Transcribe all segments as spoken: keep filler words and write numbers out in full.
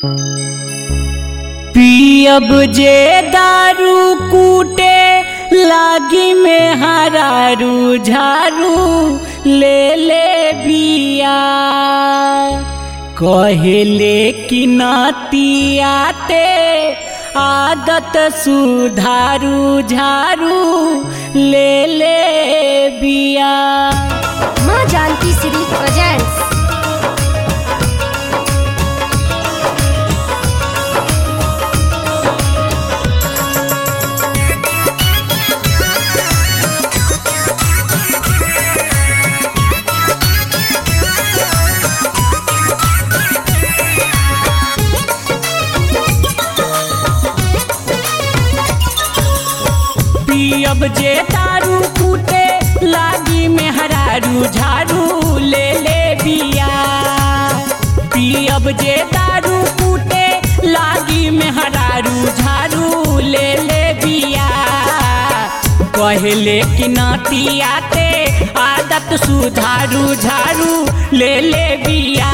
पियब जे दारू कूटे लागी में हरारू झारू ले ले बिया कहेले कि नतियाते आदत सुधारू झारू ले ले बिया। माँ जानकी सीरीज प्रेजेंट्स। पियब जे दारू कूटे लागी में हरारू झारू ले ले बिया पियब जे दारू कूटे लागी में हरारू झारू ले ले बिया कहले कि नतियाते आदत सुधारू झारू ले ले बिया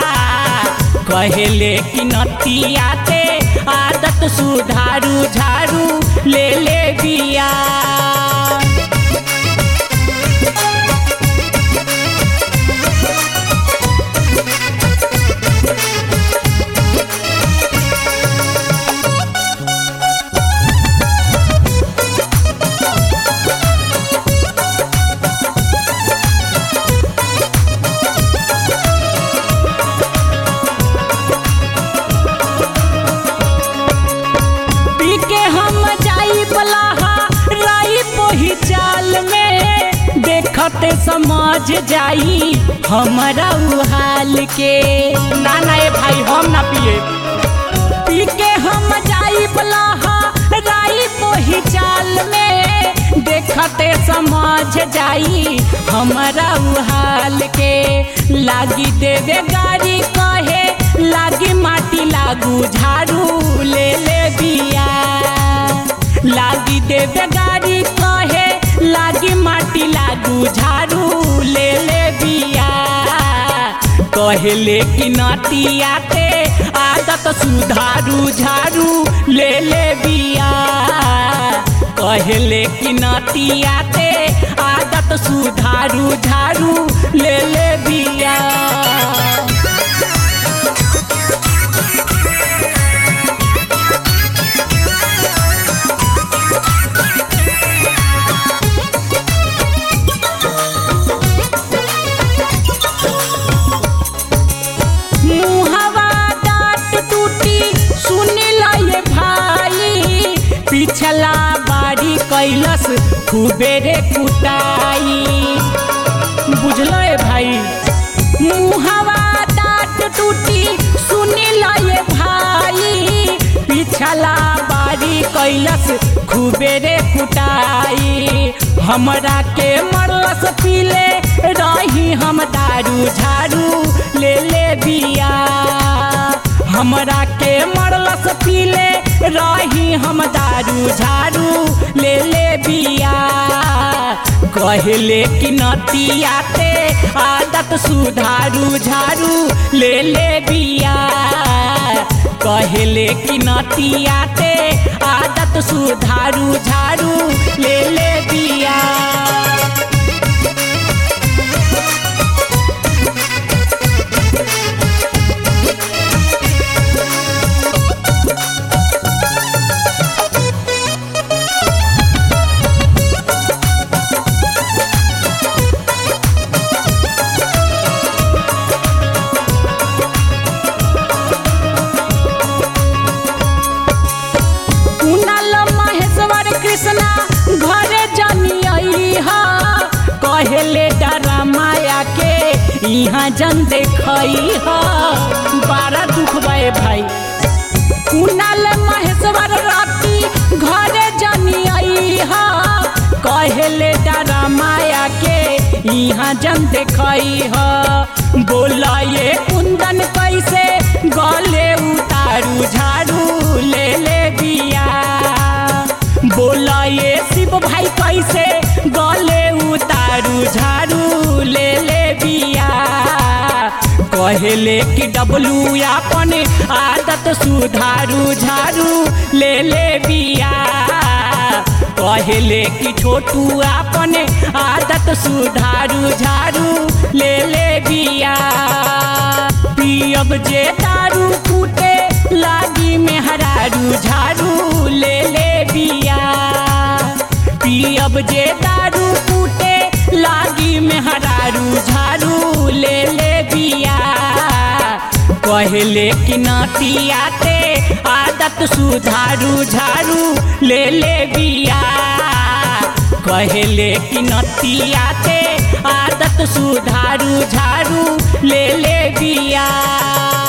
कहले कि नतियाते आदत सुधारू झारू ले ले बिया। देखते समझ जाई हमारा हाल के ना ना ए भाई हम ना पिए पी के हम जाई बलाहा राई पोही चाल में देखते समझ जाई हमारा हाल के लागी देवे गाड़ी कहे लागी माटी लागू झाड़ू ले ले बिया लागी देवे गाड़ी कहे लागी माटी लागू झाड़ू ले ले बिया कहले कि नतियाते आदत सुधारू झाड़ू ले ले बिया कहले कि नतियाते आदत सुधारू झाड़ू ले ले बिया। पिछला बाड़ी कैलस खूबे रे कुटाई बुझलो ए भाई मुहवा डाट टूटी सुनी लए भाई पिछला बाड़ी कैलस खूबे रे कुटाई हमरा के मरलस पीले रही हम दारू झाड़ू ले ले बिया हमरा के मरलस पीले रही हम दारू झाड़ू ले ले बिया कहले कि नतियाते आदत सुधारू झाड़ू ले ले बिया कहले कि नतियाते आदत सुधारू झाड़ू ले ले बिया। घरे जनी कहले डरा माया के यहाँ जन देखई बड़ा दुख बे भाई कुनाल महेश्वर राती घरे जनी कहले डरा माया के यहाँ जन देखई बोला ये कुंदन कैसे गले उतारू झाड़ू ले ले बिया बोला ये शिव भाई कैसे गले उतारू झाड़ू ले ले बिया कहले कि डब्लू अपन आदत सुधारू झारू ले ले बिया। कहले कि छोटू अपन आदत सुधारू झारू ले ले बिया। पियब जे दारू कूटे लागी में हरारू झारू ले ले बिया। पियब जे दारू कूटे लागी में हरारू झारू ले ले बिया। कहले कि नतियाते आदत सुधारू झारू ले ले बिया। कहले कि नतियाते आदत सुधारू झारू ले ले बिया।